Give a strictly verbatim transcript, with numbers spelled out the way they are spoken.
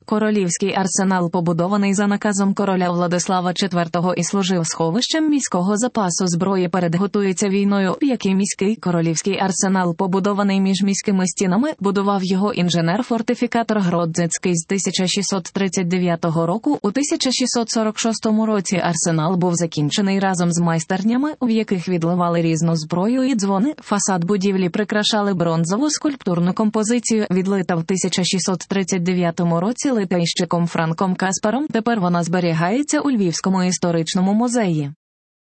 Королівський арсенал побудований за наказом короля Владислава четвертого і служив сховищем міського запасу зброї перед готується війною, який міський королівський арсенал побудований між міськими стінами, будував його інженер-фортифікатор Гродзецький з тисяча шістсот тридцять дев'ятого року. У тисяча шістсот сорок шостому році арсенал був закінчений разом з майстернями, в яких відливали різну зброю і дзвони. Фасад будівлі прикрашали бронзову скульптурну композицію, відлита в тисяча шістсот тридцять дев'ятому році литейщиком Франком Каспаром. Тепер вона зберігається у Львівському історичному музеї.